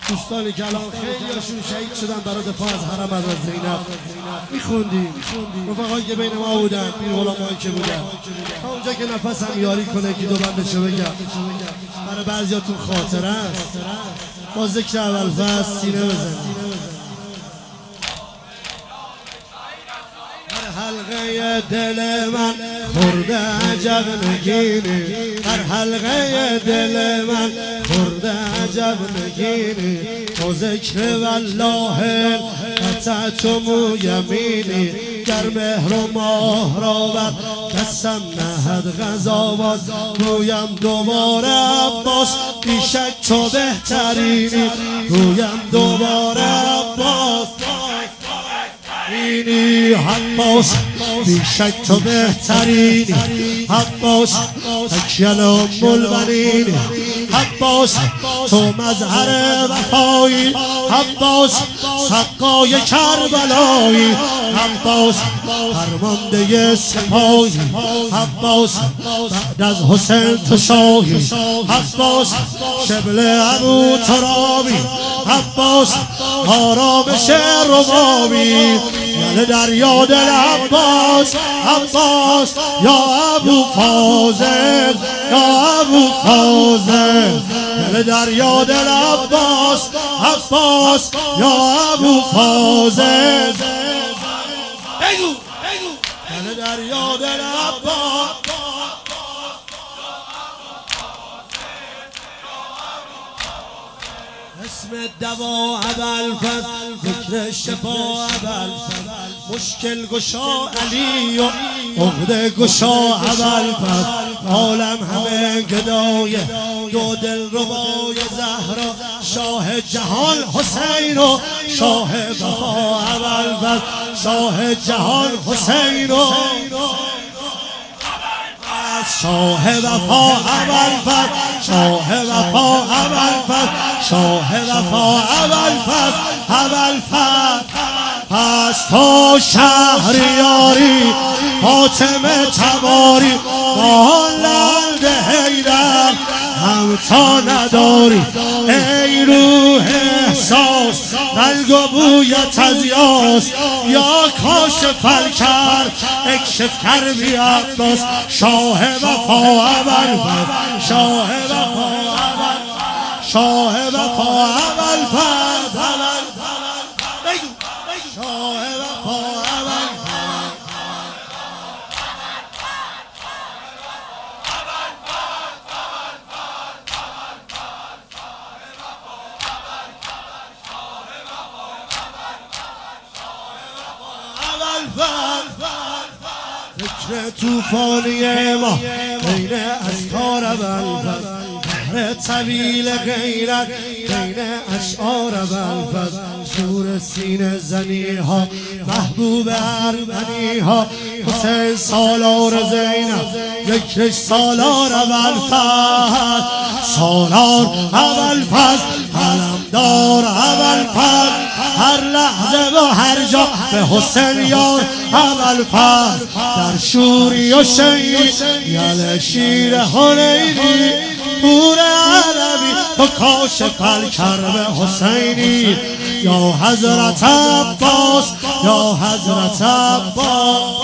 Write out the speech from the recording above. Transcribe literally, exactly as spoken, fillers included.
دوستانی که الان خیلیاشون شهید شدن برای دفاع از حرم حضرت زینب میخوندیم، رفقایی که بین ما بودن، پیر علمایی که بودن، تا اونجا که نفسم یاری کنه که دو بندشو بگم. برای بعضیاتون خاطره است، با ذکر اول فصل سینه بزنیم. حلقه دل من خورده عجب نگینی، در حلقه دل من خورده عجب نگینی، تو ذکر والله قطعت و یمینی، گر مهر و ماه را بر دستم نهد غذا رویم دوباره عباس، بیشک تو بهترینی، رویم دوباره عباس اینی عباس، بیشک تو بهترینی عباس، اکیل ام البنینی عباس، تو مظهر وفایی عباس، سقای کربلایی عباس، فرمانده سپاهی عباس، بعد از حسین تو شاهی عباس، شبل ابو ترابی عباس، آرامش ربابی یل دریا دل عباس، عباس یا ابو فاضل، یا ابو فاضل یل دریا دل عباس، عباس یا ابو فاضل بگو یل دریا دل عباس، اسم دوا ابوالفضل، ذکر شفا ابوالفضل، مشکل گشا علی و عقده گشا ابوالفضل، عالم همه گدای دو دل ربای زهرا، شاه جهان حسین و شاه وفا ابوالفضل، شاه جهان حسین و شاه وفا ابوالفضل، شاه وفا ابوالفضل، شاه وفا ابوالفضل، ابوالفضل پس تو شهریاری فاطمه تباری، با لعل حیدر همتا نداری، ای روح احساس رنگ و بویت از یاس، یا کاشف الکرب اکشف کربی عباس، شاه وفا ابوالفضل، شاه وفا ابوالفضل، شاه وفا ابوالفضل، بگو شاه وفا ابوالفضل، ذکر توفانی ما بین اذکار ابوالفضل، بحر طویل غیرت بین اشعار ابوالفضل، شور سینه زنی ها محبوب ارمنی ها، حسین سالار زینب یکش سالار ابوالفضل، سالار ابوالفضل علمدار ابوالفضل، هر لحظه و هر جا به حسین یار ابوالفضل، در شوری و شیری یل شیر حنینی، پور عربی تو کاشف الکرب حسینی، یا حضرت عباس، یا حضرت عباس